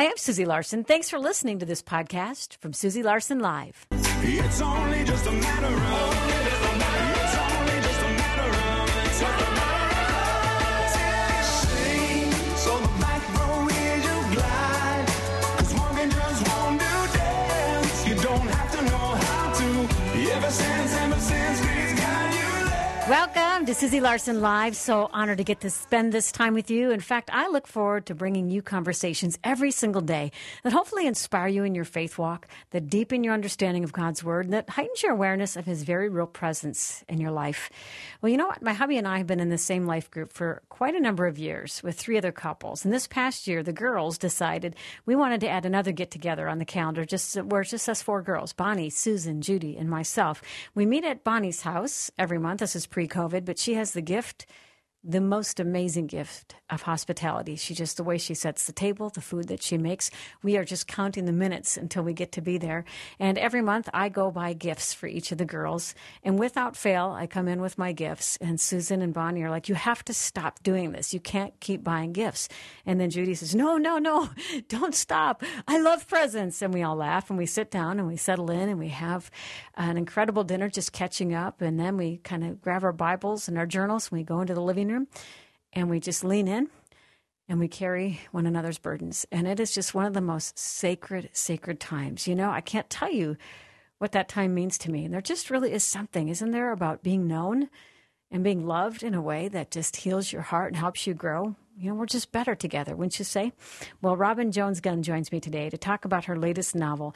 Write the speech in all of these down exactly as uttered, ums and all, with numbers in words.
Hi, I'm Susie Larson. Thanks for listening to this podcast from Susie Larson Live. It's only just a matter of, it's only just a matter of time. Sing, so the back row is your glide. Cause walking just won't do dance. You don't have to know how to. Ever since, ever since, we've got you there. Welcome to Susie Larson Live. So honored to get to spend this time with you. In fact, I look forward to bringing you conversations every single day that hopefully inspire you in your faith walk, that deepen your understanding of God's Word, and that heightens your awareness of His very real presence in your life. Well, you know what? My hubby and I have been in the same life group for quite a number of years with three other couples. And this past year, the girls decided we wanted to add another get-together on the calendar, just where it's just us four girls, Bonnie, Susan, Judy, and myself. We meet at Bonnie's house every month. This is pre-COVID, but she has the gift, the most amazing gift of hospitality. She just, the way she sets the table, the food that she makes, we are just counting the minutes until we get to be there. And every month I go buy gifts for each of the girls. And without fail, I come in with my gifts. And Susan and Bonnie are like, you have to stop doing this. You can't keep buying gifts. And then Judy says, no, no, no, don't stop. I love presents. And we all laugh and we sit down and we settle in and we have an incredible dinner just catching up. And then we kind of grab our Bibles and our journals and we go into the living room. And we just lean in and we carry one another's burdens. And it is just one of the most sacred, sacred times. You know, I can't tell you what that time means to me. And there just really is something, isn't there, about being known and being loved in a way that just heals your heart and helps you grow. You know, we're just better together, wouldn't you say? Well, Robin Jones-Gunn joins me today to talk about her latest novel,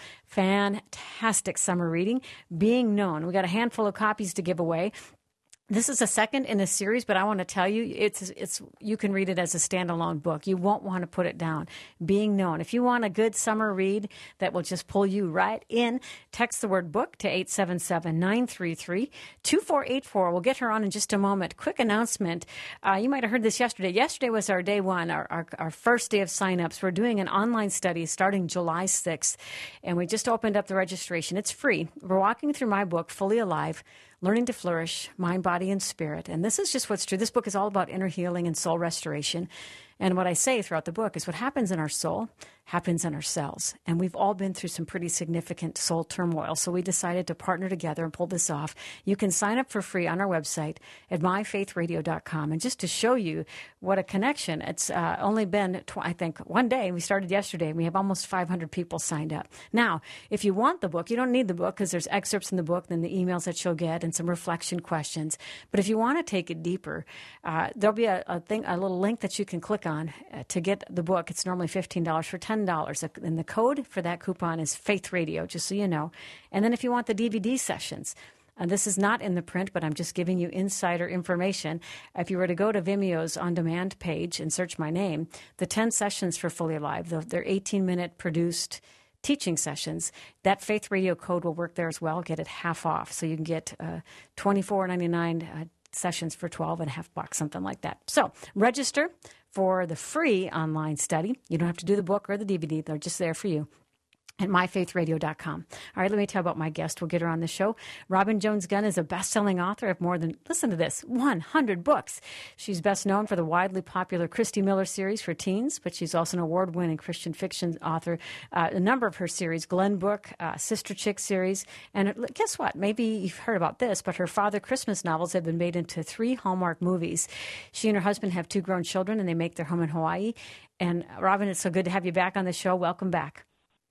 fantastic summer reading, Being Known. We got a handful of copies to give away. This is a second in a series, but I want to tell you, it's it's you can read it as a standalone book. You won't want to put it down. Being Known. If you want a good summer read that will just pull you right in, text the word book to eight seven seven, nine three three, two four eight four. We'll get her on in just a moment. Quick announcement. Uh, you might have heard this yesterday. Yesterday was our day one, our, our, our first day of signups. We're doing an online study starting July sixth, and we just opened up the registration. It's free. We're walking through my book, Fully Alive, Learning to Flourish, Mind, Body, and Spirit. And this is just what's true. This book is all about inner healing and soul restoration. And what I say throughout the book is what happens in our soul happens in our cells. And we've all been through some pretty significant soul turmoil. So we decided to partner together and pull this off. You can sign up for free on our website at my faith radio dot com. And just to show you what a connection, it's uh, only been, tw- I think, one day. We started yesterday, and we have almost five hundred people signed up. Now, if you want the book, you don't need the book because there's excerpts in the book, then the emails that you'll get, and some reflection questions. But if you want to take it deeper, uh, there'll be a, a thing, a little link that you can click on uh, to get the book. It's normally fifteen dollars for ten dollars. And the code for that coupon is Faith Radio, just so you know. And then if you want the D V D sessions, and this is not in the print, but I'm just giving you insider information. If you were to go to Vimeo's on-demand page and search my name, the ten sessions for Fully Alive, they're eighteen-minute produced teaching sessions, that Faith Radio code will work there as well. Get it half off. So you can get uh, twenty-four ninety-nine uh, sessions for twelve and a half bucks, something like that. So register for the free online study. You don't have to do the book or the D V D. They're just there for you at my faith radio dot com. All right, let me tell you about my guest. We'll get her on the show. Robin Jones-Gunn is a best-selling author of more than, listen to this, one hundred books. She's best known for the widely popular Christy Miller series for teens, but she's also an award-winning Christian fiction author. Uh, a number of her series, Glen Book, uh, Sister Chick series, and guess what? Maybe you've heard about this, but her Father Christmas novels have been made into three Hallmark movies. She and her husband have two grown children, and they make their home in Hawaii. And Robin, it's so good to have you back on the show. Welcome back.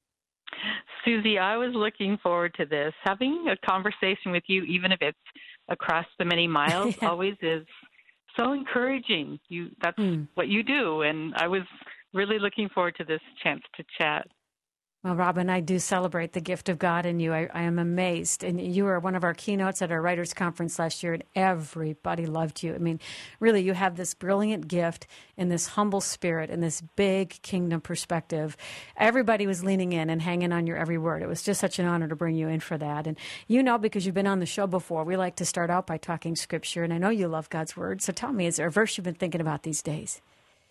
Susie, I was looking forward to this. Having a conversation with you, even if it's across the many miles, yeah. always is so encouraging. You That's mm. what you do, and I was really looking forward to this chance to chat. Well, Robin, I do celebrate the gift of God in you. I, I am amazed. And you were one of our keynotes at our writers' conference last year, and everybody loved you. I mean, really, you have this brilliant gift and this humble spirit and this big kingdom perspective. Everybody was leaning in and hanging on your every word. It was just such an honor to bring you in for that. And you know, because you've been on the show before, we like to start out by talking Scripture, and I know you love God's Word. So tell me, is there a verse you've been thinking about these days?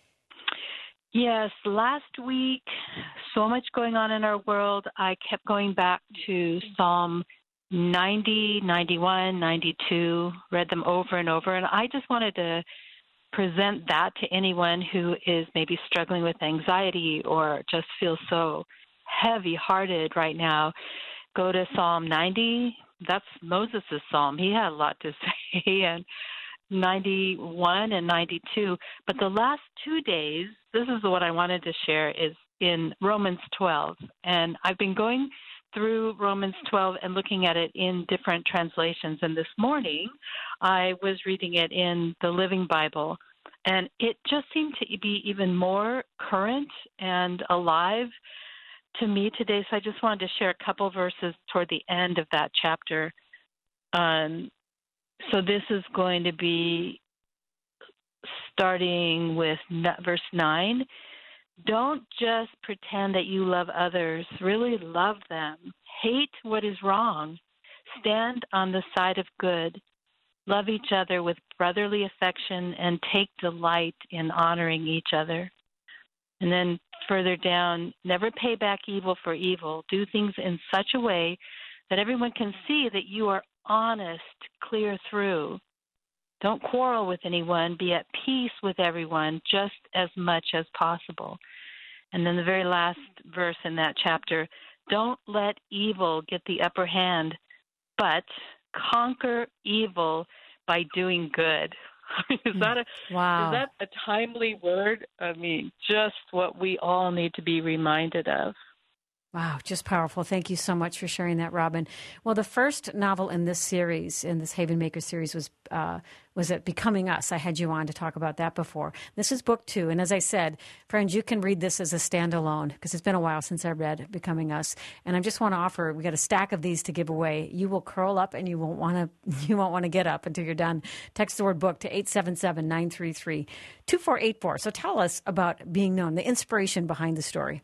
Yes, last week, so much going on in our world, I kept going back to Psalm ninety, ninety-one, ninety-two, read them over and over, and I just wanted to present that to anyone who is maybe struggling with anxiety or just feels so heavy-hearted right now. Go to Psalm ninety. That's Moses' psalm. He had a lot to say, and ninety-one and ninety-two. But the last two days, this is what I wanted to share, is in Romans twelve. And I've been going through Romans twelve and looking at it in different translations. And this morning, I was reading it in the Living Bible, and it just seemed to be even more current and alive to me today. So I just wanted to share a couple verses toward the end of that chapter. Um, so this is going to be starting with verse nine. Don't just pretend that you love others. Really love them. Hate what is wrong. Stand on the side of good. Love each other with brotherly affection and take delight in honoring each other. And then further down, never pay back evil for evil. Do things in such a way that everyone can see that you are honest, clear through. Don't quarrel with anyone. Be at peace with everyone just as much as possible. And then the very last verse in that chapter, don't let evil get the upper hand, but conquer evil by doing good. is that a wow. is that a timely word? I mean, just what we all need to be reminded of. Wow, just powerful. Thank you so much for sharing that, Robin. Well, the first novel in this series, in this Haven Maker series, was uh, was it Becoming Us. I had you on to talk about that before. This is book two. And as I said, friends, you can read this as a standalone because it's been a while since I read Becoming Us. And I just want to offer, we got a stack of these to give away. You will curl up and you won't want to you won't want to get up until you're done. Text the word book to eight seven seven, nine three three, two four eight four. So tell us about Being Known, the inspiration behind the story.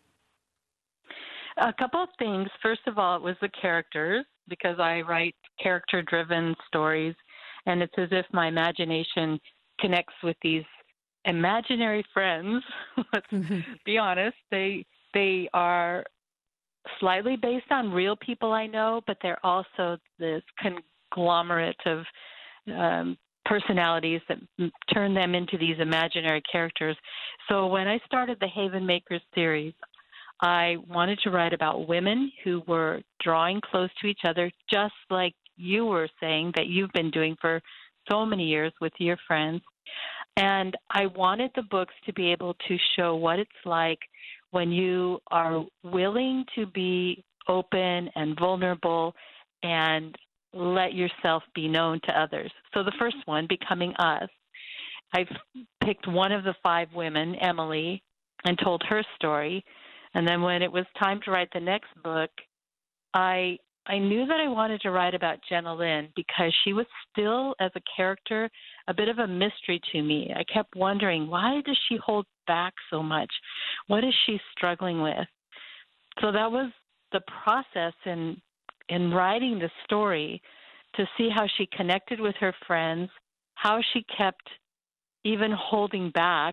A couple of things. First of all, it was the characters, because I write character-driven stories, and it's as if my imagination connects with these imaginary friends. Let's mm-hmm. be honest. They they are slightly based on real people I know, but they're also this conglomerate of um, personalities that turn them into these imaginary characters. So when I started the Haven Makers series, I wanted to write about women who were drawing close to each other, just like you were saying that you've been doing for so many years with your friends. And I wanted the books to be able to show what it's like when you are willing to be open and vulnerable and let yourself be known to others. So the first one, Becoming Us, I've picked one of the five women, Emily, and told her story. And then when it was time to write the next book, I I knew that I wanted to write about Jenna Lynn because she was still, as a character, a bit of a mystery to me. I kept wondering, why does she hold back so much? What is she struggling with? So that was the process in in writing the story, to see how she connected with her friends, how she kept even holding back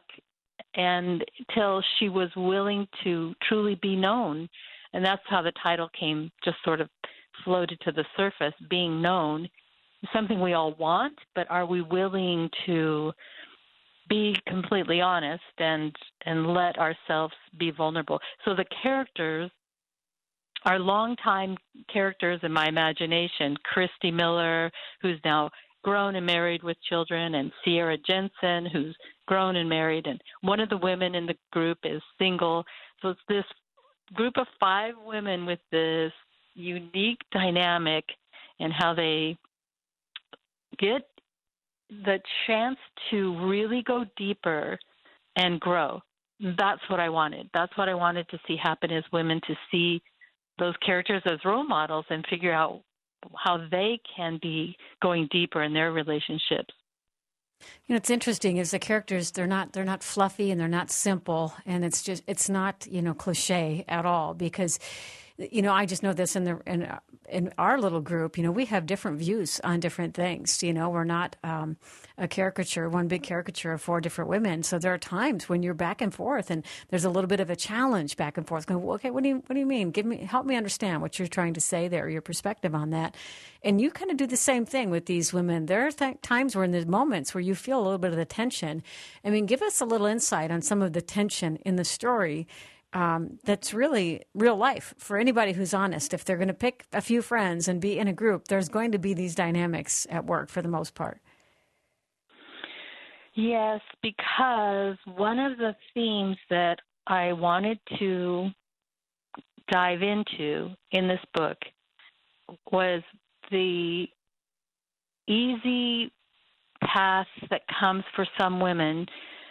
until she was willing to truly be known. And that's how the title came, just sort of floated to the surface. Being known is something we all want, but are we willing to be completely honest and and let ourselves be vulnerable? So the characters are longtime characters in my imagination. Christy Miller, who's now grown and married with children, and Sierra Jensen, who's grown and married, and one of the women in the group is single. So it's this group of five women with this unique dynamic and how they get the chance to really go deeper and grow. That's what I wanted. That's what I wanted to see happen, as women to see those characters as role models and figure out how they can be going deeper in their relationships. You know, it's interesting is the characters, they're not they're not fluffy and they're not simple, and it's just it's not, you know, cliche at all, because you know, I just know this in the in in our little group. You know, we have different views on different things. You know, we're not um, a caricature, one big caricature of four different women. So there are times when you're back and forth, and there's a little bit of a challenge back and forth. Going, well, okay, what do you what do you mean? Give me help me understand what you're trying to say there, your perspective on that. And you kind of do the same thing with these women. There are th- times where in the moments where you feel a little bit of the tension. I mean, give us a little insight on some of the tension in the story. Um, that's really real life for anybody who's honest. If they're going to pick a few friends and be in a group, there's going to be these dynamics at work for the most part. Yes, because one of the themes that I wanted to dive into in this book was the easy path that comes for some women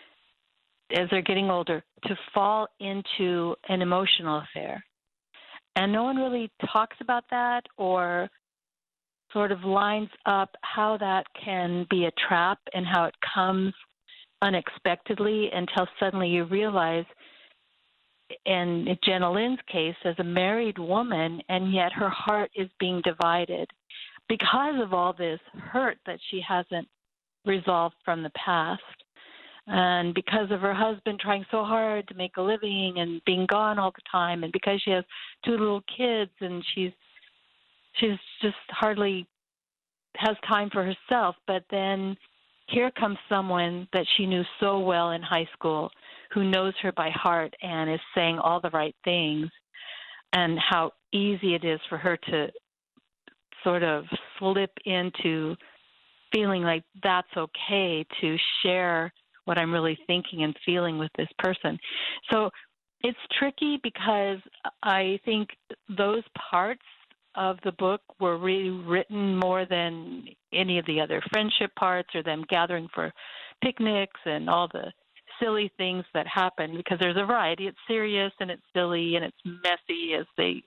as they're getting older to fall into an emotional affair. And no one really talks about that or sort of lines up how that can be a trap and how it comes unexpectedly until suddenly you realize, in Jenna Lynn's case, as a married woman, and yet her heart is being divided because of all this hurt that she hasn't resolved from the past. And because of her husband trying so hard to make a living and being gone all the time, and because she has two little kids and she's she's just hardly has time for herself. But then here comes someone that she knew so well in high school who knows her by heart and is saying all the right things, and how easy it is for her to sort of slip into feeling like that's okay to share what I'm really thinking and feeling with this person. So it's tricky because I think those parts of the book were really written more than any of the other friendship parts or them gathering for picnics and all the silly things that happen, because there's a variety. It's serious and it's silly and it's messy as they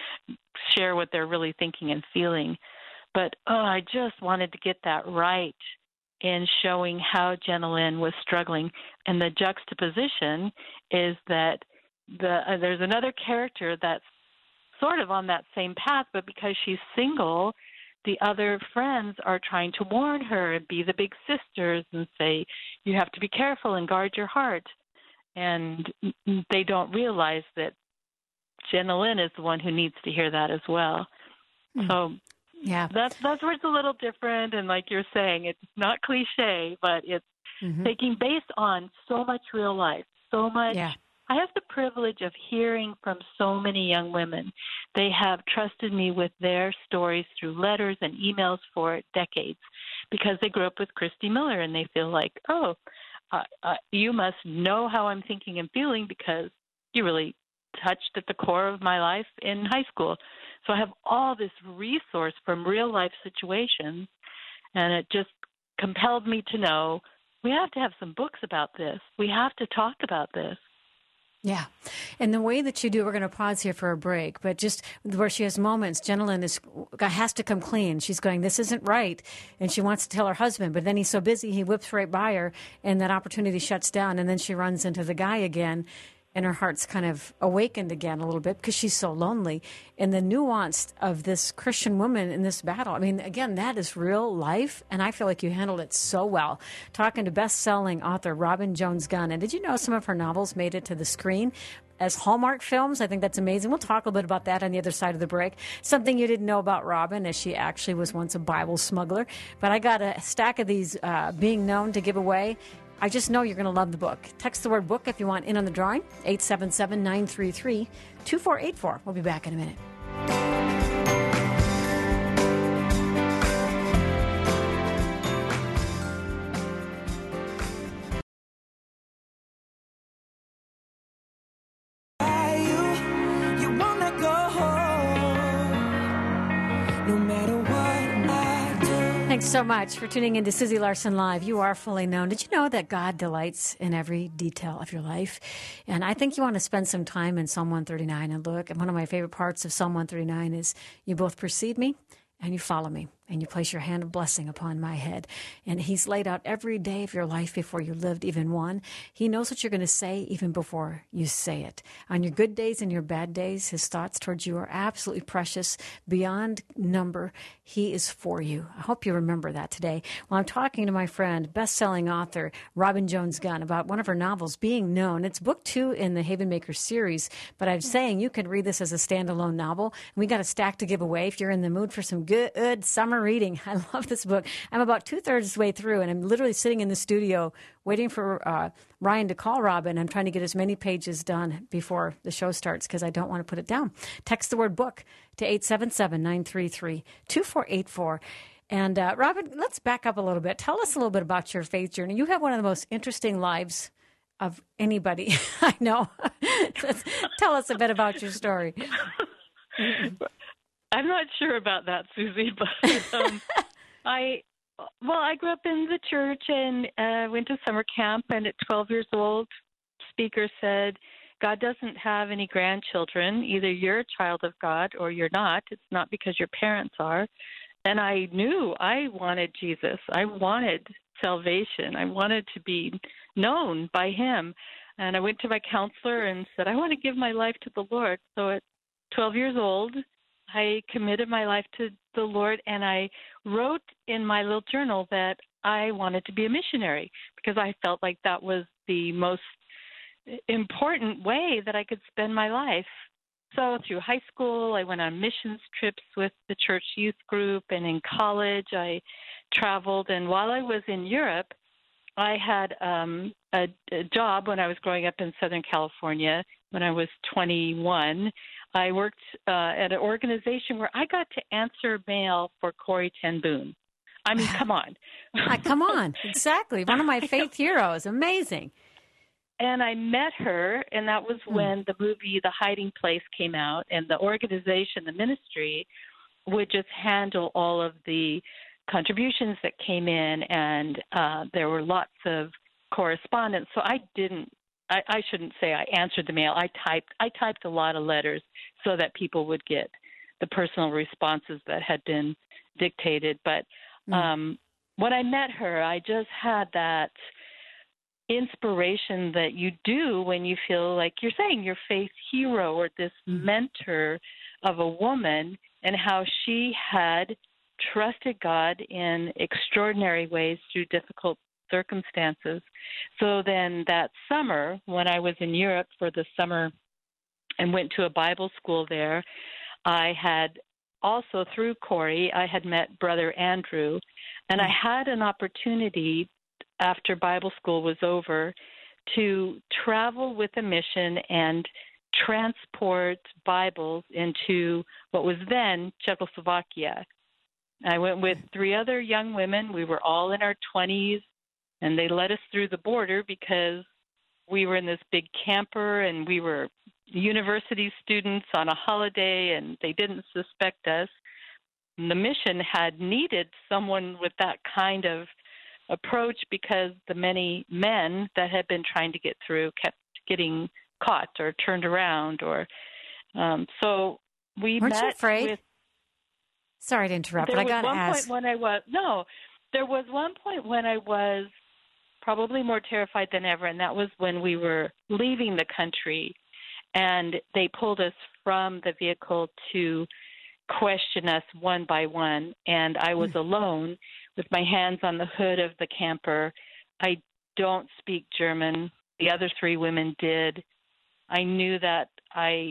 share what they're really thinking and feeling. But oh, I just wanted to get that right in showing how Jenna Lynn was struggling. And the juxtaposition is that the uh, there's another character that's sort of on that same path, but because she's single, the other friends are trying to warn her and be the big sisters and say, you have to be careful and guard your heart. And they don't realize that Jenna Lynn is the one who needs to hear that as well. Mm. So yeah, that's that's where it's a little different. And like you're saying, it's not cliche, but it's mm-hmm. taking based on so much real life, so much. Yeah. I have the privilege of hearing from so many young women. They have trusted me with their stories through letters and emails for decades because they grew up with Christy Miller, and they feel like, oh, uh, uh, you must know how I'm thinking and feeling because you really touched at the core of my life in high school. So I have all this resource from real life situations, and it just compelled me to know we have to have some books about this. We have to talk about this. Yeah. And the way that you do, we're going to pause here for a break, but just where she has moments, Jenna Lynn is, has to come clean. She's going, this isn't right. And she wants to tell her husband, but then he's so busy, he whips right by her, and that opportunity shuts down. And then she runs into the guy again, and her heart's kind of awakened again a little bit because she's so lonely. And the nuance of this Christian woman in this battle, I mean, again, that is real life, and I feel like you handled it so well. Talking to best-selling author Robin Jones Gunn. And did you know some of her novels made it to the screen as Hallmark films? I think that's amazing. We'll talk a little bit about that on the other side of the break. Something you didn't know about Robin is she actually was once a Bible smuggler. But I got a stack of these uh, being known to give away. I just know you're going to love the book. Text the word book if you want in on the drawing, eight seven seven, nine three three, two four eight four. We'll be back in a minute. Thanks so much for tuning in to Susie Larson Live. You are fully known. Did you know that God delights in every detail of your life? And I think you want to spend some time in Psalm one thirty-nine and look. And one of my favorite parts of Psalm one thirty-nine is you both precede me and you follow me. and you place your hand of blessing upon my head. And he's laid out every day of your life before you lived even one. He knows what you're going to say even before you say it. On your good days and your bad days, his thoughts towards you are absolutely precious, beyond number. He is for you. I hope you remember that today. Well, I'm talking to my friend, best-selling author Robin Jones Gunn, about one of her novels, Being Known. It's book two in the Haven Maker series, but I'm saying you can read this as a standalone novel. And we got a stack to give away if you're in the mood for some good, good summer reading. I love this book. I'm about two-thirds of the way through, and I'm literally sitting in the studio waiting for uh, Ryan to call Robin. I'm trying to get as many pages done before the show starts because I don't want to put it down. Text the word book to eight seven seven, nine three three, two four eight four. And uh, Robin, let's back up a little bit. Tell us a little bit about your faith journey. You have one of the most interesting lives of anybody I know. Tell us a bit about your story. I'm not sure about that, Susie, but um, I, well, I grew up in the church and uh, went to summer camp, and at twelve years old, speaker said, God doesn't have any grandchildren. Either you're a child of God or you're not. It's not because your parents are. And I knew I wanted Jesus. I wanted salvation. I wanted to be known by him. And I went to my counselor and said, I want to give my life to the Lord. So at twelve years old, I committed my life to the Lord, and I wrote in my little journal that I wanted to be a missionary because I felt like that was the most important way that I could spend my life. So through high school, I went on missions trips with the church youth group, and in college, I traveled. And while I was in Europe, I had um, a, a job when I was growing up in Southern California. When I was twenty-one, I worked uh, at an organization where I got to answer mail for Corrie ten Boom. I mean, come on. uh, come on. Exactly. One of my faith heroes. Amazing. And I met her, and that was when the movie The Hiding Place came out, and the organization, the ministry, would just handle all of the contributions that came in, and uh, there were lots of correspondence. So I didn't, I, I shouldn't say I answered the mail. I typed, I typed a lot of letters so that people would get the personal responses that had been dictated. But um, when I met her, I just had that inspiration that you do when you feel like you're saying your faith hero or this mentor of a woman, and how she had trusted God in extraordinary ways through difficult circumstances. So then that summer, when I was in Europe for the summer and went to a Bible school there, I had also, through Corrie, I had met Brother Andrew, and I had an opportunity after Bible school was over to travel with a mission and transport Bibles into what was then Czechoslovakia. I went with three other young women. We were all in our twenties, and they led us through the border because we were in this big camper, and we were university students on a holiday, and they didn't suspect us. And the mission had needed someone with that kind of approach because the many men that had been trying to get through kept getting caught or turned around, or um, so we Weren't met you afraid? with. Sorry to interrupt, There but I was got to one ask. point when I was no, there was one point when I was probably more terrified than ever, and that was when we were leaving the country, and they pulled us from the vehicle to question us one by one, and I was mm. alone with my hands on the hood of the camper. I don't speak German. The other three women did. I knew that I,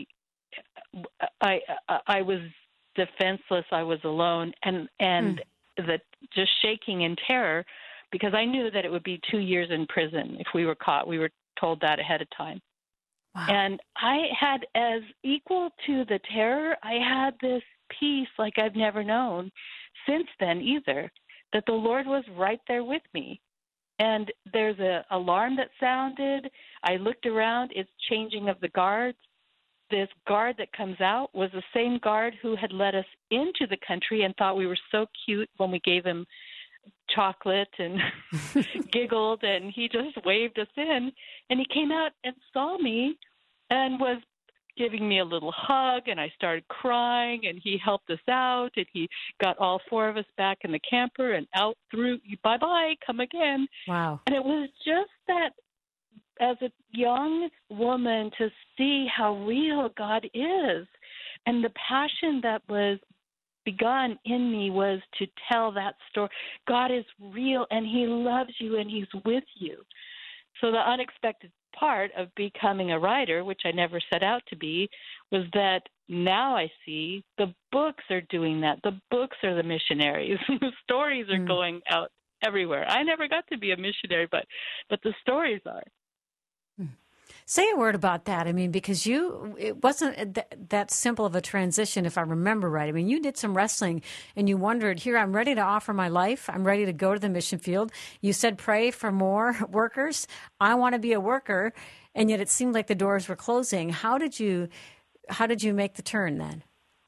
I, I was defenseless. I was alone, and and mm. the just shaking in terror, because I knew that it would be two years in prison if we were caught. We were told that ahead of time. Wow. And I had, as equal to the terror, I had this peace like I've never known since then either, that the Lord was right there with me. And there's a alarm that sounded. I looked around. It's changing of the guards. This guard that comes out was the same guard who had let us into the country and thought we were so cute when we gave him chocolate and giggled, and he just waved us in. And he came out and saw me and was giving me a little hug, and I started crying, and he helped us out, and he got all four of us back in the camper and out through, bye-bye, come again. Wow. And it was just that, as a young woman, to see how real God is. And the passion that was begun in me was to tell that story. God is real, and he loves you, and he's with you. So the unexpected part of becoming a writer, which I never set out to be, was that now I see the books are doing that. The books are the missionaries. The stories are mm. going out everywhere. I never got to be a missionary, but but the stories are. Say a word about that. I mean, because you, it wasn't th- that simple of a transition, if I remember right. I mean, you did some wrestling and you wondered, here, I'm ready to offer my life. I'm ready to go to the mission field. You said, pray for more workers. I want to be a worker. And yet it seemed like the doors were closing. How did you, how did you make the turn then?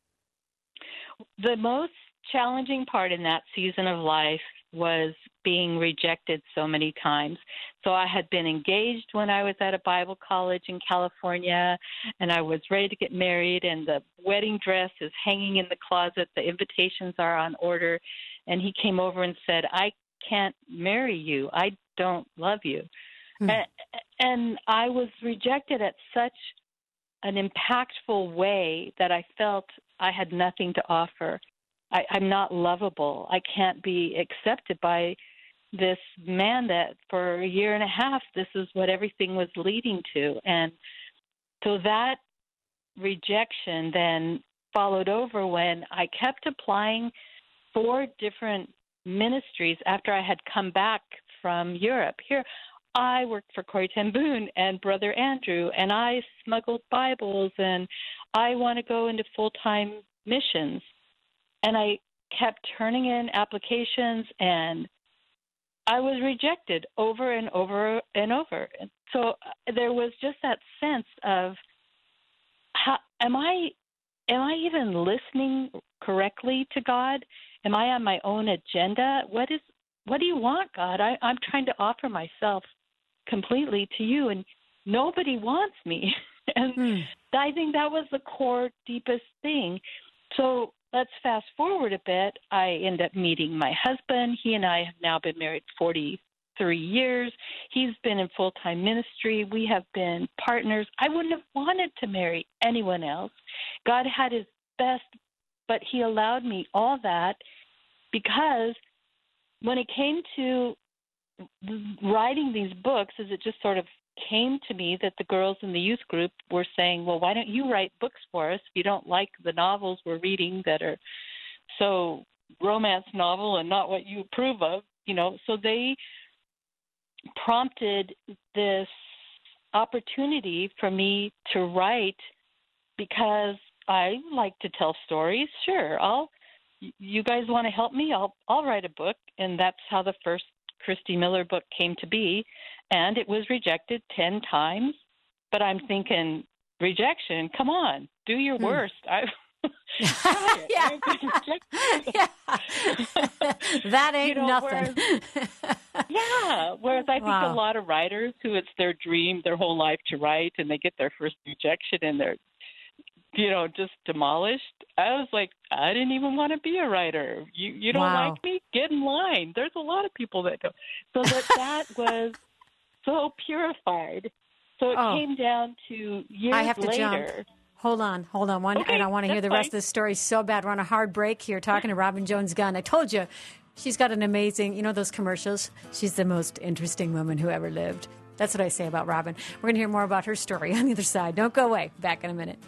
The most challenging part in that season of life was being rejected so many times. So I had been engaged when I was at a Bible college in California, and I was ready to get married, and the wedding dress is hanging in the closet. The invitations are on order. And he came over and said, I can't marry you. I don't love you. Hmm. And, and I was rejected at such an impactful way that I felt I had nothing to offer. I, I'm not lovable. I can't be accepted by this man that for a year and a half, this is what everything was leading to. And so that rejection then followed over when I kept applying for different ministries after I had come back from Europe. Here, I worked for Corrie ten Boom and Brother Andrew, and I smuggled Bibles, and I want to go into full-time missions. And I kept turning in applications, and I was rejected over and over and over. And so there was just that sense of, how, am I am I even listening correctly to God? Am I on my own agenda? What is what do you want, God? I, I'm trying to offer myself completely to you, and nobody wants me. And hmm. I think that was the core, deepest thing. So let's fast forward a bit. I end up meeting my husband. He and I have now been married forty-three years. He's been in full-time ministry. We have been partners. I wouldn't have wanted to marry anyone else. God had his best, but he allowed me all that because when it came to writing these books, as it just sort of came to me that the girls in the youth group were saying, well, why don't you write books for us if you don't like the novels we're reading that are so romance novel and not what you approve of, you know. So they prompted this opportunity for me to write because I like to tell stories. Sure, I'll you guys want to help me? I'll I'll write a book. And that's how the first Christy Miller book came to be. And it was rejected ten times. But I'm thinking, rejection, come on, do your hmm. worst. I, yeah. yeah. That ain't you know, nothing. Whereas, yeah. Whereas I think wow. a lot of writers who it's their dream their whole life to write, and they get their first rejection and they're, you know, just demolished. I was like, I didn't even want to be a writer. You you don't wow. like me? Get in line. There's a lot of people that don't. So that that was so purified. So it oh. came down to years I have to later. Jump. Hold on, hold on. One, okay, and I want to hear the fine. rest of the story so bad. We're on a hard break here talking to Robin Jones Gunn. I told you, she's got an amazing, you know those commercials? She's the most interesting woman who ever lived. That's what I say about Robin. We're going to hear more about her story on the other side. Don't go away. Back in a minute.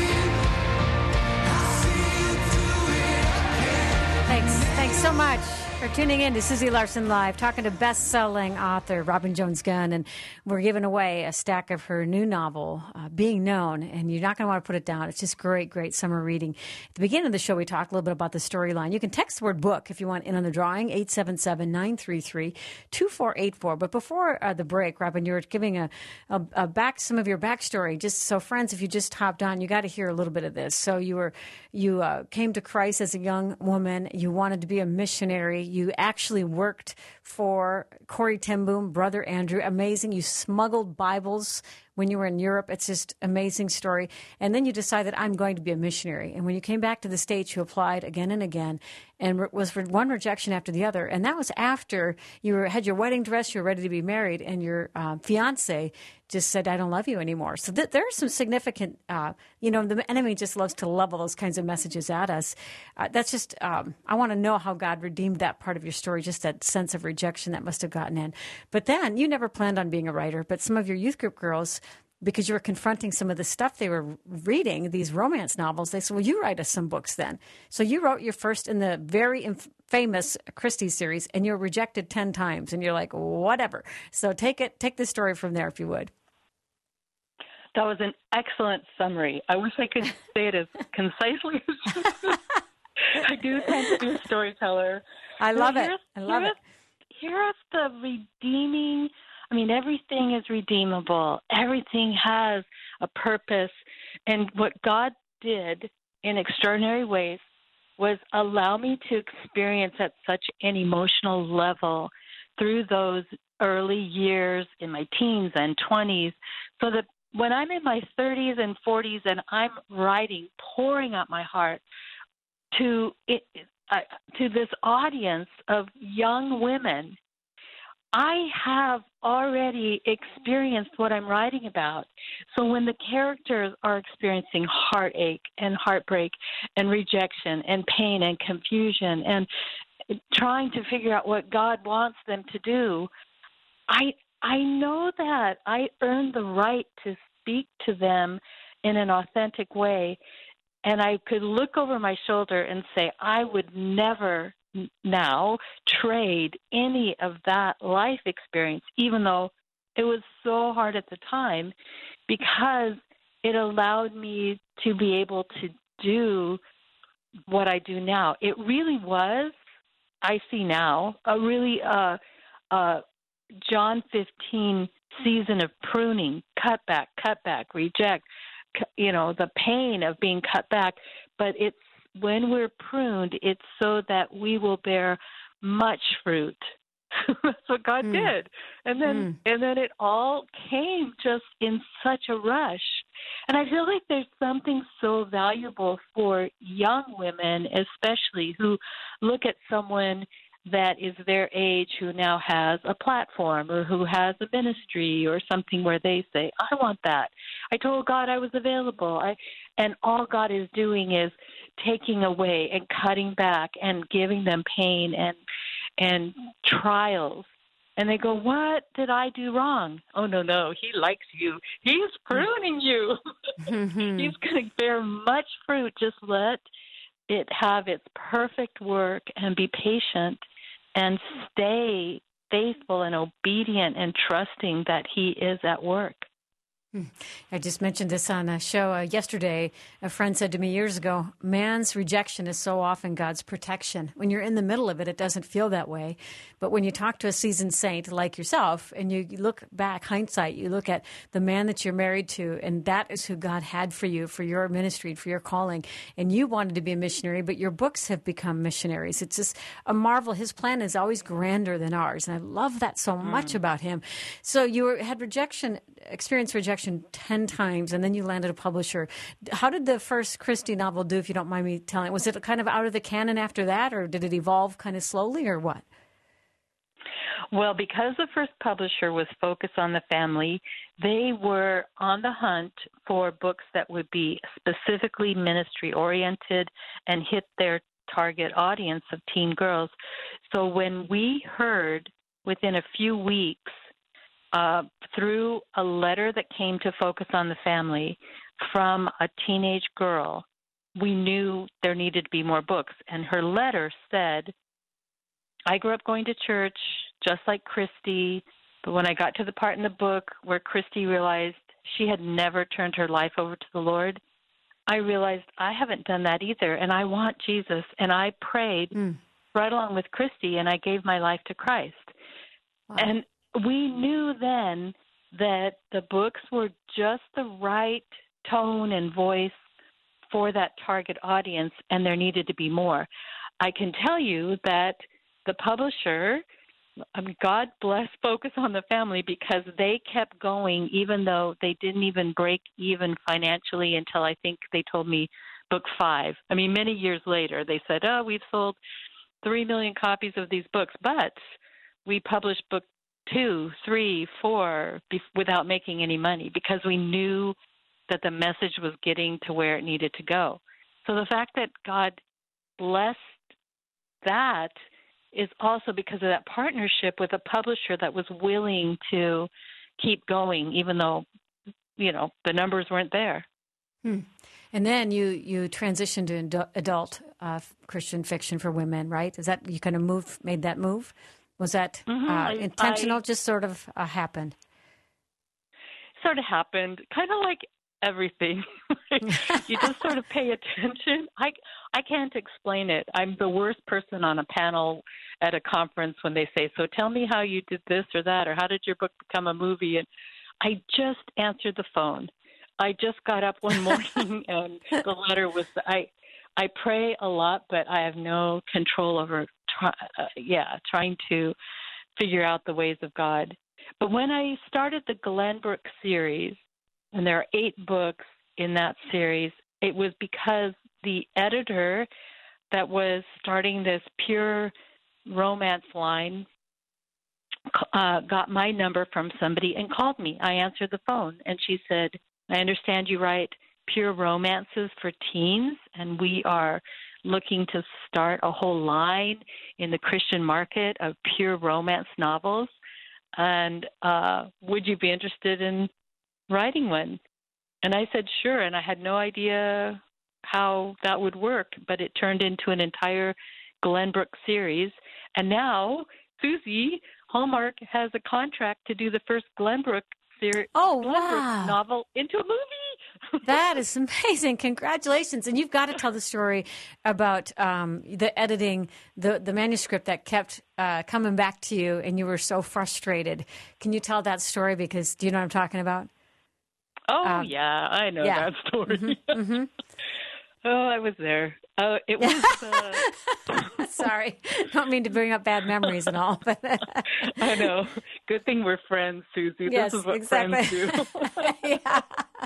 Thanks. Thanks so much. for tuning in to Susie Larson Live, talking to best-selling author Robin Jones Gunn, and we're giving away a stack of her new novel, uh, Being Known, and you're not going to want to put it down. It's just great, great summer reading. At the beginning of the show, we talked a little bit about the storyline. You can text the word book if you want in on the drawing, eight seven seven, nine three three, two four eight four. But before uh, the break, Robin, you were giving a, a, a back some of your backstory. Just so, friends, if you just hopped on, you got to hear a little bit of this. So you were you uh, came to Christ as a young woman. You wanted to be a missionary. You actually worked for Corey ten Boom, Brother Andrew. Amazing. You smuggled Bibles when you were in Europe. It's just amazing story. And then you decided, I'm going to be a missionary. And when you came back to the States, you applied again and again, and re- was for one rejection after the other. And that was after you were, had your wedding dress, you were ready to be married, and your uh, fiance just said, I don't love you anymore. So th- there are some significant, uh, you know, the enemy just loves to level those kinds of messages at us. Uh, that's just, um, I want to know how God redeemed that part of your story, just that sense of rejection that must have gotten in. But then you never planned on being a writer, but some of your youth group girls, because you were confronting some of the stuff they were reading, these romance novels, they said, well, you write us some books then. So you wrote your first in the very inf- famous Christie series, and you were rejected ten times, and you're like, whatever. So take it, take the story from there, if you would. That was an excellent summary. I wish I could say it as concisely as you. I do tend to be a storyteller. I love well, it. I love here's, it. Here's the redeeming, I mean, everything is redeemable. Everything has a purpose. And what God did in extraordinary ways was allow me to experience at such an emotional level through those early years in my teens and twenties, so that when I'm in my thirties and forties and I'm writing, pouring out my heart to it, uh, to this audience of young women, I have already experienced what I'm writing about. So when the characters are experiencing heartache and heartbreak and rejection and pain and confusion and trying to figure out what God wants them to do, I I know that I earned the right to speak to them in an authentic way, and I could look over my shoulder and say, I would never now trade any of that life experience, even though it was so hard at the time, because it allowed me to be able to do what I do now. It really was, I see now, a really uh, uh, John fifteen season of pruning, cut back, cut back, reject, you know, the pain of being cut back. But it's when we're pruned, it's so that we will bear much fruit. That's what God mm. did. And then mm. and then it all came just in such a rush. And I feel like there's something so valuable for young women, especially, who look at someone that is their age who now has a platform or who has a ministry or something where they say, I want that. I told God I was available. I, and all God is doing is taking away and cutting back and giving them pain and and trials. And they go, what did I do wrong? Oh, no, no, he likes you. He's pruning you. He's going to bear much fruit. Just let it have its perfect work and be patient and stay faithful and obedient and trusting that he is at work. I just mentioned this on a show uh, yesterday. A friend said to me years ago, man's rejection is so often God's protection. When you're in the middle of it, it doesn't feel that way. But when you talk to a seasoned saint like yourself and you look back, hindsight, you look at the man that you're married to, and that is who God had for you, for your ministry, for your calling. And you wanted to be a missionary, but your books have become missionaries. It's just a marvel. His plan is always grander than ours. And I love that so much mm. about him. So you were, had rejection, experienced rejection ten times, and then you landed a publisher. How did the first Christie novel do, if you don't mind me telling? Was it kind of out of the canon after that, or did it evolve kind of slowly, or what? Well, because the first publisher was focused on the family, they were on the hunt for books that would be specifically ministry-oriented and hit their target audience of teen girls. So when we heard within a few weeks Uh, through a letter that came to focus on the family from a teenage girl, we knew there needed to be more books. And her letter said, I grew up going to church just like Christy, but when I got to the part in the book where Christy realized she had never turned her life over to the Lord, I realized I haven't done that either, and I want Jesus. And I prayed mm. right along with Christy, and I gave my life to Christ. Wow. And we knew then that the books were just the right tone and voice for that target audience, and there needed to be more. I can tell you that the publisher, I mean, God bless Focus on the Family, because they kept going even though they didn't even break even financially until I think they told me book five. I mean, many years later, they said, oh, we've sold three million copies of these books, but we published book two, three, four be- without making any money because we knew that the message was getting to where it needed to go. So the fact that God blessed that is also because of that partnership with a publisher that was willing to keep going, even though, you know, the numbers weren't there. Hmm. And then you, you transitioned to adult uh, Christian fiction for women, right? Is that, you kind of moved, made that move? Was that mm-hmm. uh, I, intentional, I, just sort of uh, happened? Sort of happened, kind of like everything. You just sort of pay attention. I, I can't explain it. I'm the worst person on a panel at a conference when they say, so tell me how you did this or that, or how did your book become a movie? And I just answered the phone. I just got up one morning and the letter was, I I pray a lot, but I have no control over, try, uh, yeah, trying to figure out the ways of God. But when I started the Glenbrook series, and there are eight books in that series, it was because the editor that was starting this pure romance line uh, got my number from somebody and called me. I answered the phone, and she said, I understand you write pure romances for teens, and we are looking to start a whole line in the Christian market of pure romance novels. And uh, would you be interested in writing one? And I said, sure. And I had no idea how that would work, but it turned into an entire Glenbrook series. And now Susie, Hallmark has a contract to do the first Glenbrook series, oh, Glenbrook wow. novel into a movie. That is amazing. Congratulations. And you've got to tell the story about um, the editing, the, the manuscript that kept uh, coming back to you, and you were so frustrated. Can you tell that story? Because do you know what I'm talking about? Oh, um, yeah, I know yeah. that story. Mm-hmm, mm-hmm. Oh, I was there. Oh, it was. Uh... Sorry, don't mean to bring up bad memories and all, but I know. Good thing we're friends, Susie. Yes, this is what exactly. friends do. Yeah.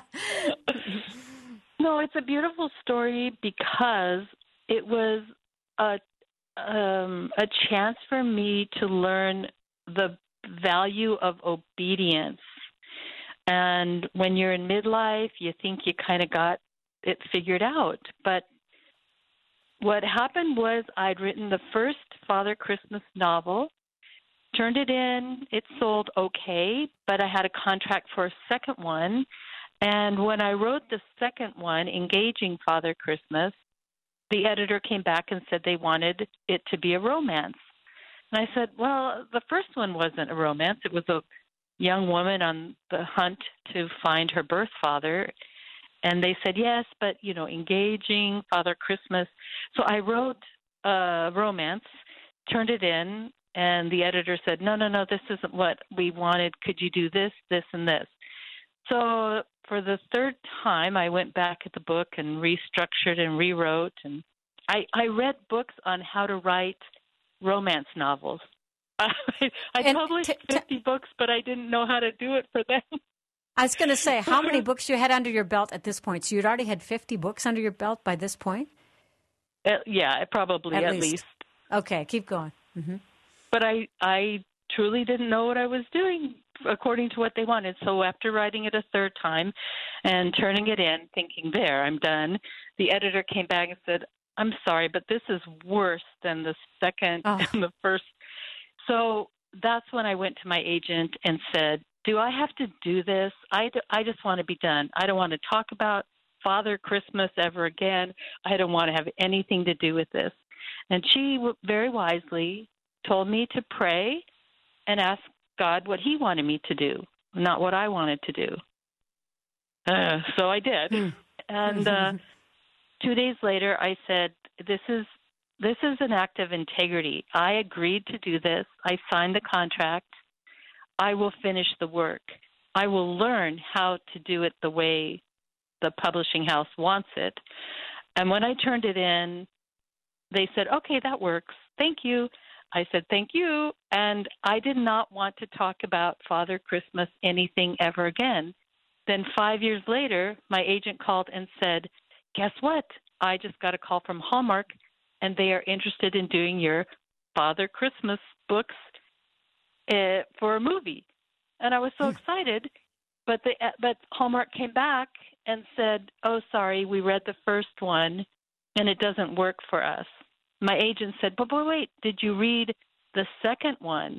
No, it's a beautiful story because it was a um, a chance for me to learn the value of obedience. And when you're in midlife, you think you kind of got it figured out. But what happened was I'd written the first Father Christmas novel, turned it in, it sold okay, but I had a contract for a second one. And when I wrote the second one, Engaging Father Christmas, the editor came back and said they wanted it to be a romance. And I said, well, the first one wasn't a romance. It was a young woman on the hunt to find her birth father. And they said, yes, but, you know, Engaging Father Christmas. So I wrote a romance, turned it in, and the editor said, no, no, no, this isn't what we wanted. Could you do this, this, and this? So for the third time, I went back at the book and restructured and rewrote. And I, I read books on how to write romance novels. I, I and published t- t- fifty books, but I didn't know how to do it for them. I was going to say, how many books you had under your belt at this point? So you'd already had fifty books under your belt by this point? Uh, yeah, probably at, at least. least. Okay, keep going. Mm-hmm. But I, I truly didn't know what I was doing according to what they wanted. So after writing it a third time and turning it in, thinking, there, I'm done, the editor came back and said, I'm sorry, but this is worse than the second oh. and the first. So that's when I went to my agent and said, do I have to do this? I, I just want to be done. I don't want to talk about Father Christmas ever again. I don't want to have anything to do with this. And she very wisely told me to pray and ask God what he wanted me to do, not what I wanted to do. Uh, so I did. Mm. And uh, two days later, I said, this is this is an act of integrity. I agreed to do this. I signed the contract. I will finish the work. I will learn how to do it the way the publishing house wants it. And when I turned it in, they said, okay, that works. Thank you. I said, thank you. And I did not want to talk about Father Christmas anything ever again. Then five years later, my agent called and said, guess what? I just got a call from Hallmark, and they are interested in doing your Father Christmas books uh, for a movie. And I was so excited, but they, but Hallmark came back and said, oh, sorry, we read the first one, and it doesn't work for us. My agent said, but, but wait, did you read the second one?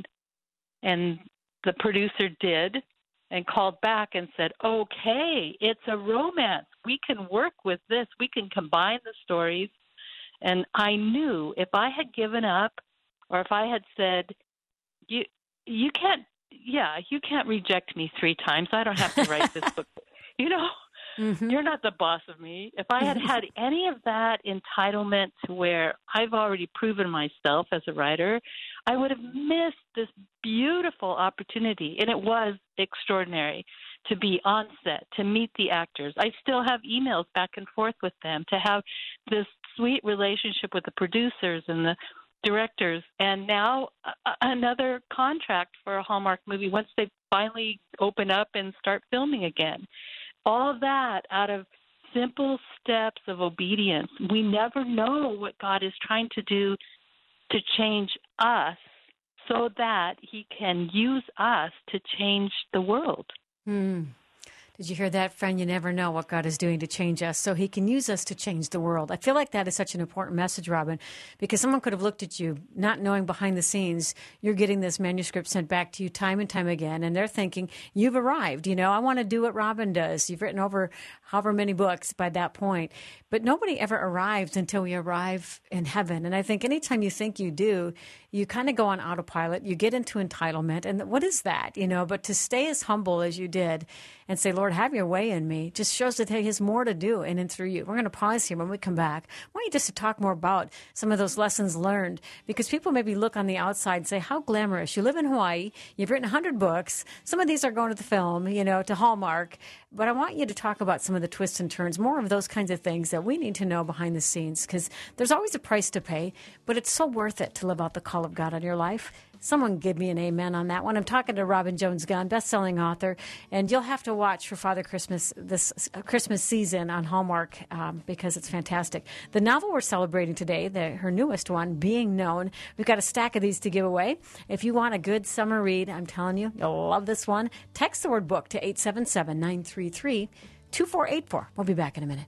And the producer did and called back and said, okay, it's a romance. We can work with this. We can combine the stories. And I knew if I had given up or if I had said, you you can't, yeah, you can't reject me three times. I don't have to write this book. You know, mm-hmm. You're not the boss of me. If I had had any of that entitlement to where I've already proven myself as a writer, I would have missed this beautiful opportunity. And it was extraordinary to be on set, to meet the actors. I still have emails back and forth with them, to have this sweet relationship with the producers and the directors, and now uh, another contract for a Hallmark movie once they finally open up and start filming again. All of that out of simple steps of obedience. We never know what God is trying to do to change us so that he can use us to change the world. Mm. Did you hear that, friend? You never know what God is doing to change us, so he can use us to change the world. I feel like that is such an important message, Robin, because someone could have looked at you, not knowing behind the scenes, you're getting this manuscript sent back to you time and time again, and they're thinking, you've arrived. You know, I want to do what Robin does. You've written over however many books by that point. But nobody ever arrives until we arrive in heaven. And I think anytime you think you do, you kind of go on autopilot, you get into entitlement. And what is that? You know, but to stay as humble as you did and say, Lord, have your way in me, just shows that he has more to do in and through you. We're going to pause here. When we come back, I want you just to talk more about some of those lessons learned, because people maybe look on the outside and say, how glamorous. You live in Hawaii. You've written one hundred books. Some of these are going to the film, you know, to Hallmark. But I want you to talk about some of the twists and turns, more of those kinds of things that we need to know behind the scenes, because there's always a price to pay, but it's so worth it to live out the call of God on your life. Someone give me an amen on that one. I'm talking to Robin Jones-Gunn, best-selling author, and you'll have to watch for Father Christmas this Christmas season on Hallmark um, because it's fantastic. The novel we're celebrating today, the, her newest one, Being Known, we've got a stack of these to give away. If you want a good summer read, I'm telling you, you'll love this one. Text the word book to eight seven seven, nine three three, two four eight four. We'll be back in a minute.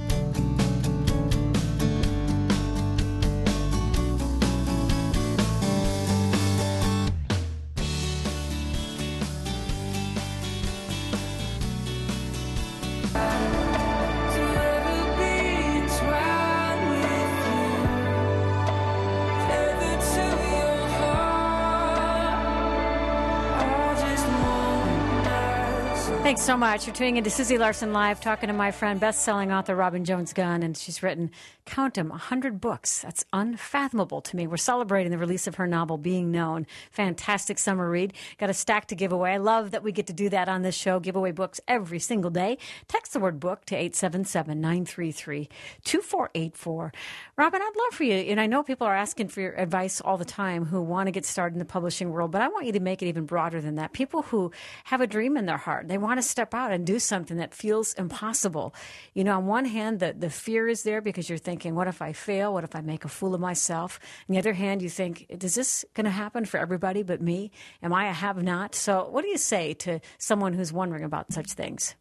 Thanks so much for tuning into Susie Larson Live, talking to my friend, best-selling author Robin Jones-Gunn, and she's written, count them, one hundred books. That's unfathomable to me. We're celebrating the release of her novel, Being Known. Fantastic summer read. Got a stack to give away. I love that we get to do that on this show, give away books every single day. Text the word book to eight seven seven, nine three three, two four eight four. Robin, I'd love for you, and I know people are asking for your advice all the time who want to get started in the publishing world, but I want you to make it even broader than that. People who have a dream in their heart, they want to step out and do something that feels impossible. You know, on one hand, the, the fear is there because you're thinking, what if I fail? What if I make a fool of myself? On the other hand, you think, is this going to happen for everybody but me? Am I a have-not? So what do you say to someone who's wondering about such things?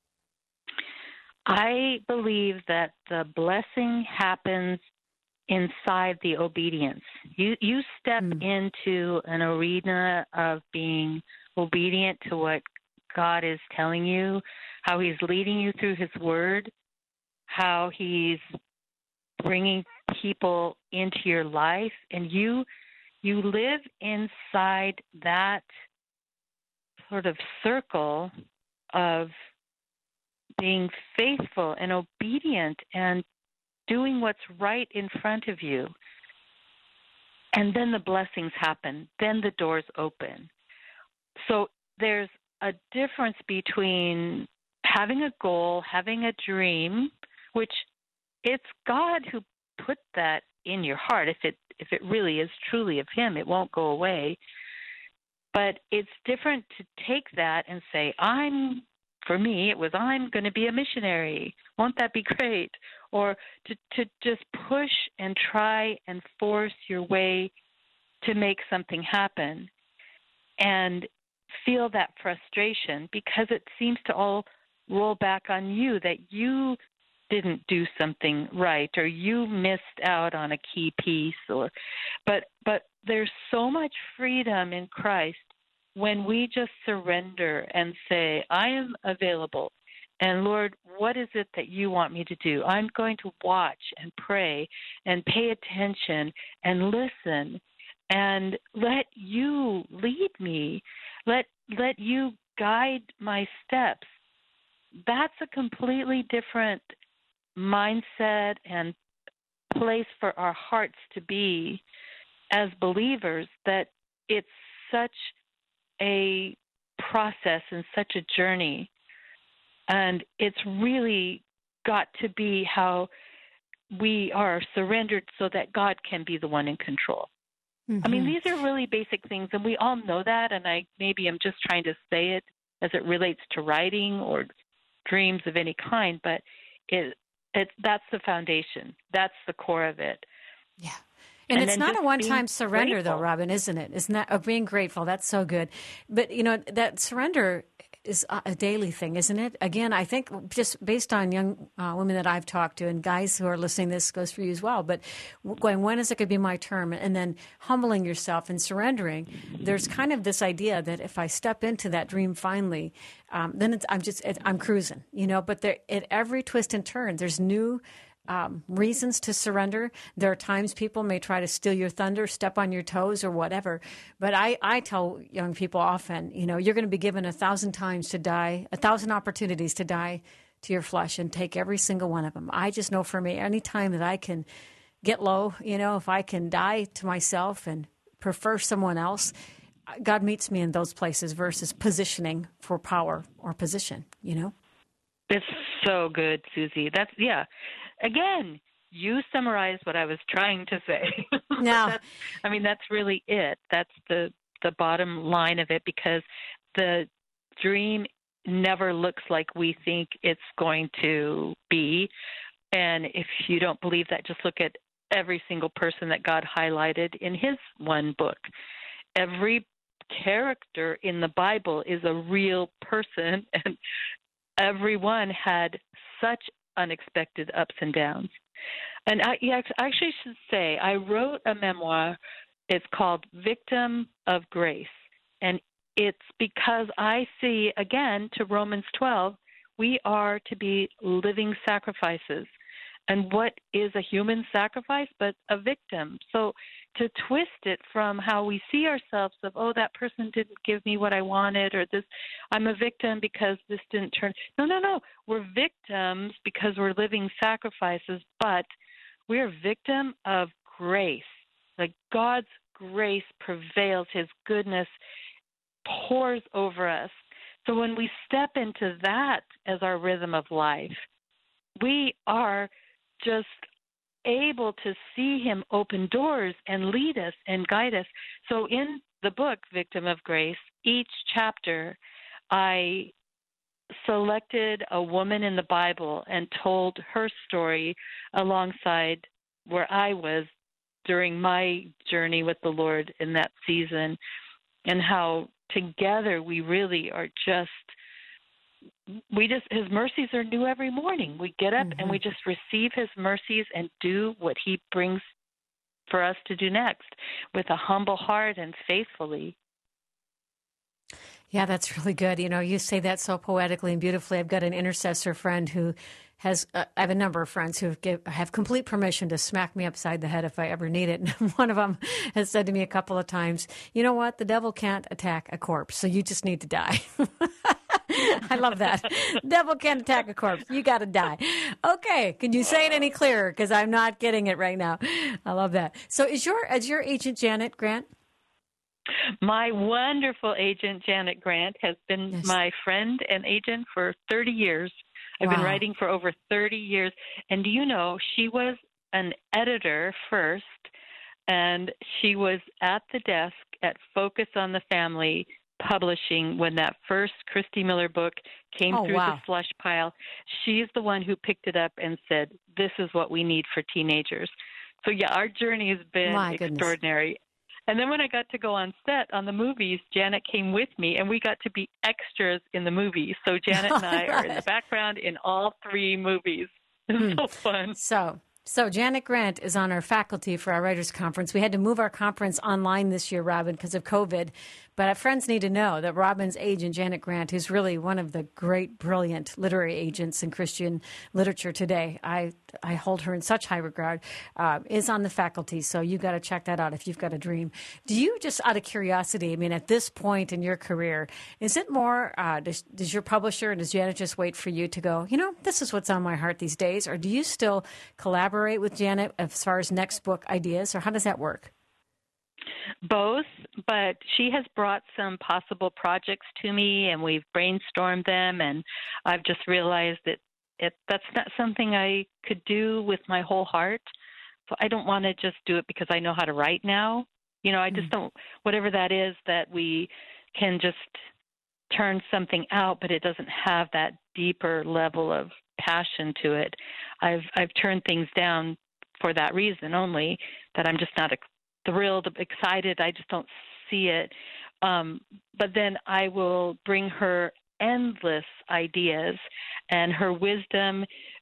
I believe that the blessing happens inside the obedience. You you step mm. into an arena of being obedient to what God is telling you, how he's leading you through his word, how he's bringing people into your life, and you you live inside that sort of circle of being faithful and obedient and doing what's right in front of you. And then the blessings happen. Then the doors open. So there's a difference between having a goal, having a dream, which it's God who put that in your heart. If it if it really is truly of Him, it won't go away. But it's different to take that and say, I'm, for me, it was, I'm going to be a missionary. Won't that be great? Or to, to just push and try and force your way to make something happen and feel that frustration because it seems to all roll back on you that you didn't do something right or you missed out on a key piece or but but there's so much freedom in Christ when we just surrender and say, I am available. And Lord, what is it that you want me to do? I'm going to watch and pray and pay attention and listen and let you lead me. Let let you guide my steps. That's a completely different mindset and place for our hearts to be as believers, that it's such a process and such a journey. And it's really got to be how we are surrendered so that God can be the one in control. Mm-hmm. I mean, these are really basic things, and we all know that, and I maybe I'm just trying to say it as it relates to writing or dreams of any kind, but it, it that's the foundation. That's the core of it. Yeah. And, and it's not a one-time surrender, grateful. though, Robin, isn't it? It's not of being grateful. That's so good. But, you know, that surrender is a daily thing, isn't it? Again, I think just based on young uh, women that I've talked to and guys who are listening, this goes for you as well, but going, when is it going to be my turn? And then humbling yourself and surrendering, there's kind of this idea that if I step into that dream finally, um, then it's, I'm just, it, I'm cruising, you know, but there, at every twist and turn, there's new Um, reasons to surrender. There are times people may try to steal your thunder, step on your toes or whatever. But I, I tell young people often, you know, you're going to be given a thousand times to die, a thousand opportunities to die to your flesh, and take every single one of them. I just know for me, any time that I can get low, you know, if I can die to myself and prefer someone else, God meets me in those places versus positioning for power or position, you know? It's so good, Susie. That's, yeah. Again, you summarized what I was trying to say. No. that's, I mean, that's really it. That's the, the bottom line of it, because the dream never looks like we think it's going to be. And if you don't believe that, just look at every single person that God highlighted in his one book. Every character in the Bible is a real person, and everyone had such unexpected ups and downs. And I, yeah, I actually should say, I wrote a memoir. It's called Victim of Grace. And it's because I see, again, to Romans twelve, we are to be living sacrifices. And what is a human sacrifice but a victim? So to twist it from how we see ourselves of, oh, that person didn't give me what I wanted, or this, I'm a victim because this didn't turn. No, no, no. We're victims because we're living sacrifices, but we're victim of grace. Like God's grace prevails. His goodness pours over us. So when we step into that as our rhythm of life, we are just able to see him open doors and lead us and guide us. So in the book, Victim of Grace, each chapter, I selected a woman in the Bible and told her story alongside where I was during my journey with the Lord in that season, and how together we really are just We just, his mercies are new every morning. We get up mm-hmm. and we just receive his mercies and do what he brings for us to do next with a humble heart and faithfully. Yeah, that's really good. You know, you say that so poetically and beautifully. I've got an intercessor friend who has, uh, I have a number of friends who give, have complete permission to smack me upside the head if I ever need it. And one of them has said to me a couple of times, you know what? The devil can't attack a corpse, so you just need to die. I love that. Devil can't attack a corpse. You got to die. Okay. Can you say it any clearer? Because I'm not getting it right now. I love that. So is your, is your agent Janet Grant? My wonderful agent, Janet Grant, has been Yes. my friend and agent for thirty years. I've Wow. been writing for over thirty years. And do you know, she was an editor first, and she was at the desk at Focus on the Family Publishing when that first Christy Miller book came Oh, through wow. the slush pile. She's the one who picked it up and said, this is what we need for teenagers. So, yeah, our journey has been My goodness. extraordinary. And then when I got to go on set on the movies, Janet came with me, and we got to be extras in the movies. So Janet and I are in the background in all three movies. It's so fun. So, so Janet Grant is on our faculty for our writers conference. We had to move our conference online this year, Robin, because of COVID. But our friends need to know that Robin's agent, Janet Grant, who's really one of the great, brilliant literary agents in Christian literature today, I I hold her in such high regard, uh, is on the faculty. So you got to check that out if you've got a dream. Do you, just out of curiosity, I mean, at this point in your career, is it more, uh, does, does your publisher and does Janet just wait for you to go, you know, this is what's on my heart these days? Or do you still collaborate with Janet as far as next book ideas? Or how does that work? Both, but she has brought some possible projects to me, and we've brainstormed them, and I've just realized that it, that's not something I could do with my whole heart. So I don't want to just do it because I know how to write now. You know, I just don't, whatever that is, that we can just turn something out, but it doesn't have that deeper level of passion to it. I've I've turned things down for that reason only, that I'm just not ex- thrilled, excited. I just don't see it. Um, but then I will bring her endless ideas and her wisdom.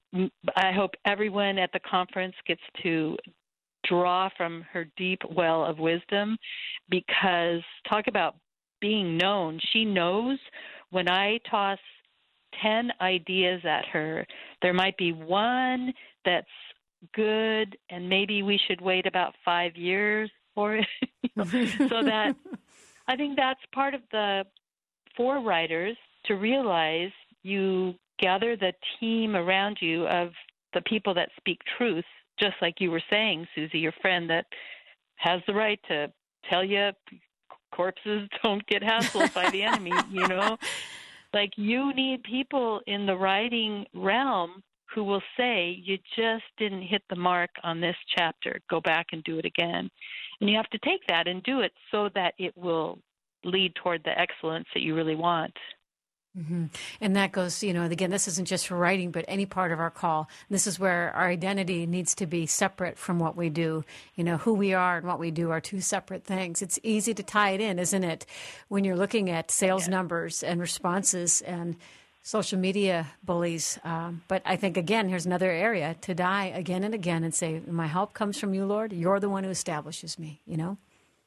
I hope everyone at the conference gets to draw from her deep well of wisdom, because talk about being known. She knows when I toss ten ideas at her, there might be one that's good, and maybe we should wait about five years for it. So that I think that's part of the for writers to realize you gather the team around you of the people that speak truth, just like you were saying, Susie, your friend that has the right to tell you corpses don't get hassled by the enemy, you know? Like, you need people in the writing realm who will say, you just didn't hit the mark on this chapter. Go back and do it again. And you have to take that and do it so that it will lead toward the excellence that you really want. Mm-hmm. And that goes, you know, again, this isn't just for writing, but any part of our call. This is where our identity needs to be separate from what we do. You know, who we are and what we do are two separate things. It's easy to tie it in, isn't it, when you're looking at sales Yeah. numbers and responses and social media bullies. Um, but I think, again, here's another area to die again and again and say, my help comes from you, Lord. You're the one who establishes me, you know?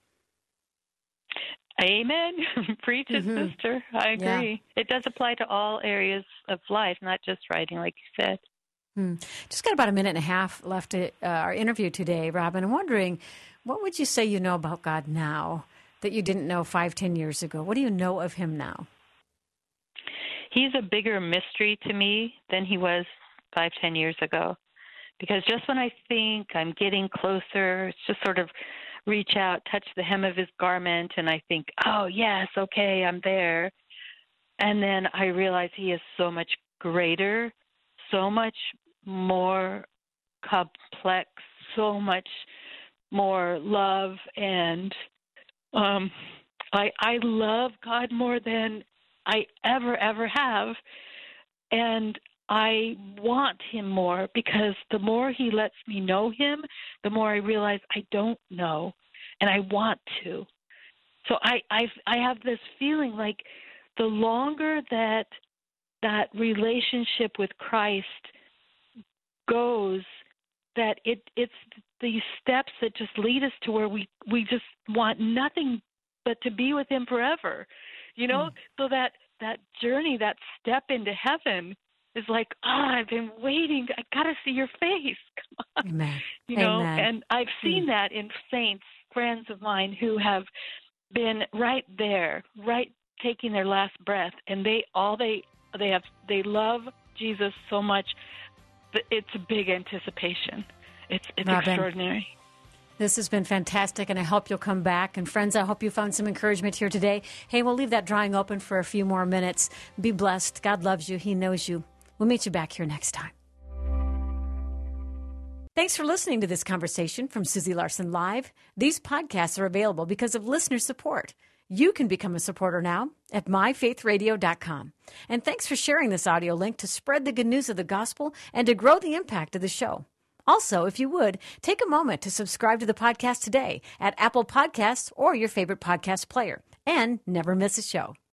Amen. Preach it, Mm-hmm. sister. I Yeah. agree. It does apply to all areas of life, not just writing, like you said. Hmm. Just got about a minute and a half left to uh, our interview today, Robin. I'm wondering, what would you say you know about God now that you didn't know five, ten years ago? What do you know of him now? He's a bigger mystery to me than he was five, ten years ago. Because just when I think I'm getting closer, it's just sort of reach out, touch the hem of his garment, and I think, oh, yes, okay, I'm there. And then I realize he is so much greater, so much more complex, so much more love. And um, I, I love God more than I ever, ever have. And I want him more, because the more he lets me know him, the more I realize I don't know, and I want to. So I I've, I have this feeling like the longer that that relationship with Christ goes, that it it's these steps that just lead us to where we, we just want nothing but to be with him forever, you know. Mm. So that that journey, that step into heaven, is like, oh, I've been waiting. I got to see your face. Come on. Amen. You know, Amen. and I've seen mm. that in saints, friends of mine who have been right there, right taking their last breath, and they all they they have they love Jesus so much that it's a big anticipation. It's it's Robin, extraordinary. This has been fantastic, and I hope you'll come back. And friends, I hope you found some encouragement here today. Hey, we'll leave that drawing open for a few more minutes. Be blessed. God loves you. He knows you. We'll meet you back here next time. Thanks for listening to this conversation from Susie Larson Live. These podcasts are available because of listener support. You can become a supporter now at my faith radio dot com. And thanks for sharing this audio link to spread the good news of the gospel and to grow the impact of the show. Also, if you would, take a moment to subscribe to the podcast today at Apple Podcasts or your favorite podcast player, and never miss a show.